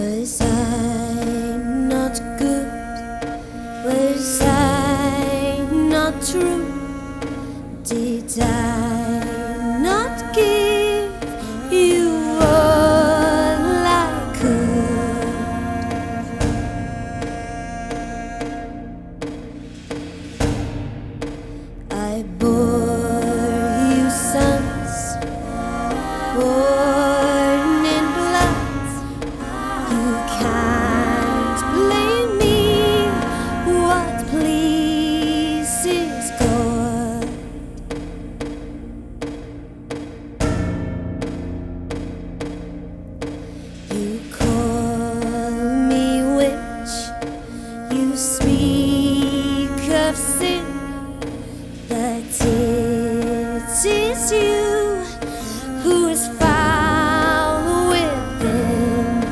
Was I not good? Was I not true? Did I not give you all I could? I bore you sons, born in blood. You can't blame me. What pleases God? You call me witch. You speak of sin, but it is you who is foul within.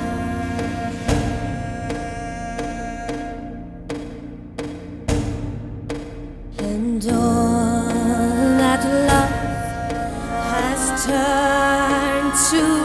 And all that love has turned to